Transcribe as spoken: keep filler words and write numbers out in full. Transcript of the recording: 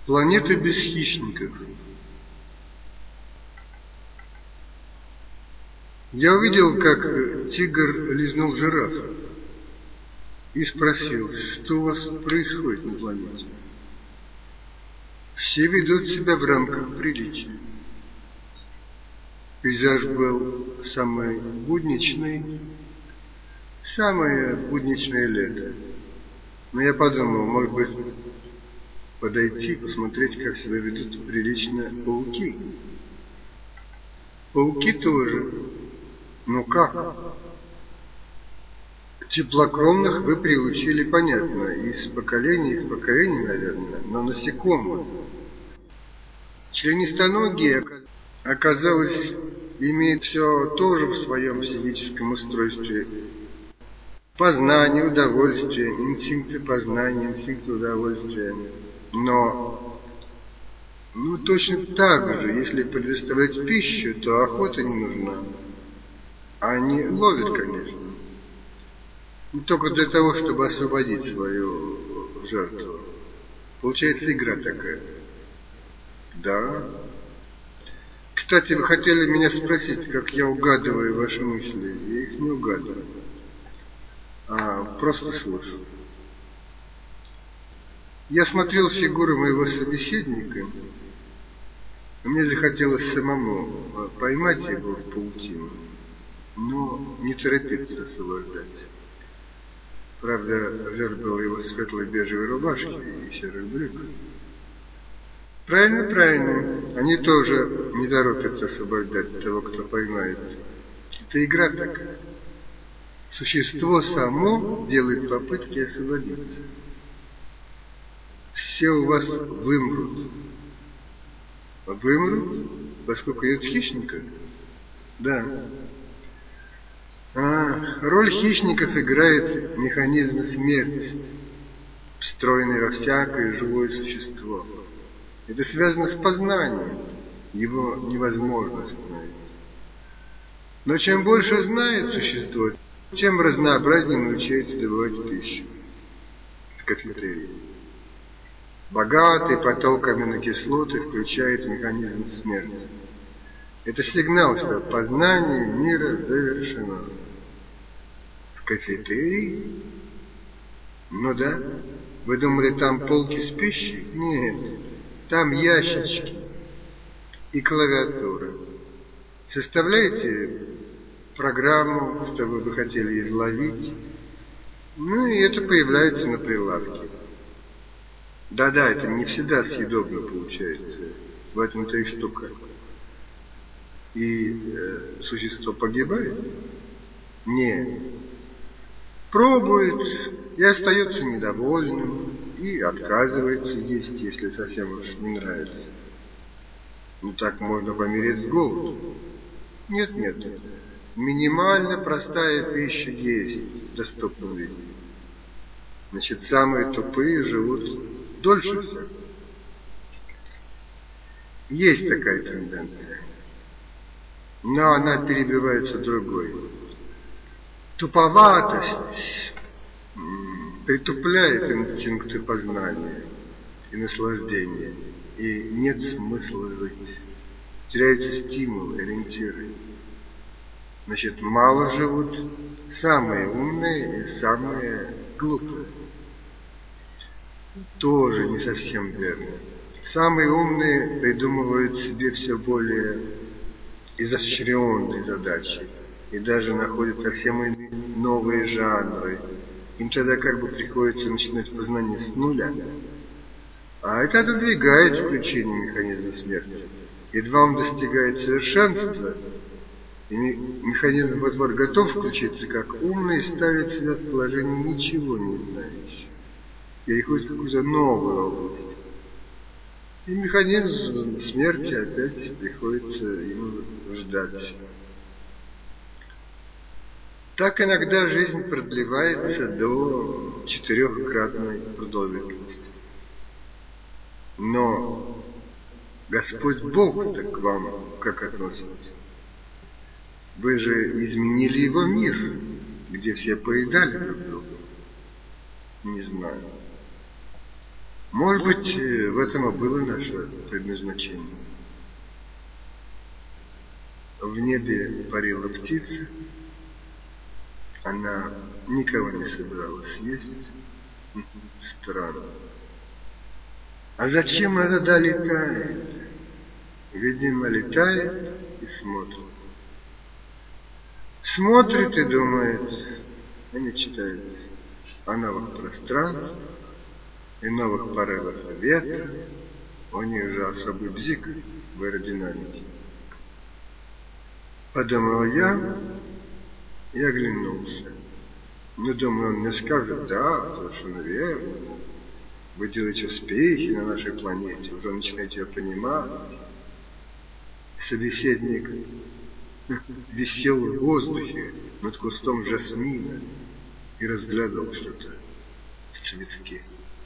Планета без хищников. Я увидел, как тигр лизнул жирафа и спросил, что у вас происходит на планете. Все ведут себя в рамках приличия. Пейзаж был самый будничный, самое будничное лето. Но я подумал, может быть, подойти, посмотреть, как себя ведут прилично пауки. Пауки тоже. Ну как? Теплокровных вы приучили, понятно, из поколения в поколение, наверное, но насекомых. Членистоногие, оказалось, имеют все тоже в своем физическом устройстве. Познание, удовольствие, инстинкты познания, инстинкты удовольствия. Но, ну точно так же, если предоставлять пищу, то охота не нужна. Они ловят, конечно. Но только для того, чтобы освободить свою жертву. Получается игра такая. Да. Кстати, вы хотели меня спросить, как я угадываю ваши мысли. Я их не угадываю, а просто слышу. Я смотрел фигуры моего собеседника, и мне захотелось самому поймать его в паутину, но не торопиться освобождать. Правда, жертв был его светлой бежевой рубашки и серых брюк. Правильно, правильно. Они тоже не торопятся освобождать того, кто поймает. Это игра такая. Существо само делает попытки освободиться. Все у вас вымрут. Вымрут, поскольку идет хищника? Да. А, роль хищников играет механизм смерти, встроенный во всякое живое существо. Это связано с познанием, его невозможно остановить. Но чем больше знает существо, тем разнообразнее научается добывать пищу в кафетерии. Богатый поток аминокислоты включает механизм смерти. Это сигнал, что познание мира завершено. В кафетерии? Ну да. Вы думали, там полки с пищей? Нет. Там ящички и клавиатура. Составляете программу, что вы бы хотели изловить, ну и это появляется на прилавке. Да-да, это не всегда съедобно получается. В этом-то и штука. И э, существо погибает? Нет. Пробует и остается недовольным, и отказывается есть, если совсем уж не нравится. Ну так можно помереть с голоду. Нет, нет. Минимально простая пища есть в доступном виде. Значит, самые тупые живут дольше всех. Есть такая тенденция. Но она перебивается другой. Туповатость притупляет инстинкты познания и наслаждения, и нет смысла жить. Теряются стимулы, ориентиры. Значит, мало живут самые умные и самые глупые. Тоже не совсем верно. Самые умные придумывают себе все более изощренные задачи и даже находят совсем новые жанры. Им тогда как бы приходится начинать познание с нуля. А это отодвигает включение механизма смерти. Едва он достигает совершенства, и механизм вот-вот готов включиться, как умный ставит себя в положение ничего не знающего. Переходит в какую-то новую область. И механизм смерти опять приходится ему ждать. Так иногда жизнь продлевается до четырехкратной продолжительности. Но Господь Бог-то к вам как относится? Вы же изменили его мир, где все поедали друг друга. Не знаю. Может быть, в этом и было наше предназначение. В небе парила птица, она никого не собиралась есть. Странно. А зачем она туда летает? Видимо, летает и смотрит. Смотрит и думает, и мечтает о новых пространствах и новых порывах ветра. У них же особый бзик в аэродинамике. Подумал я и оглянулся. Ну, думаю, он мне скажет: да, совершенно верно. Вы делаете успехи на нашей планете, уже начинаете ее понимать. Собеседник висел в воздухе над кустом жасмина и разглядывал что-то в цветке.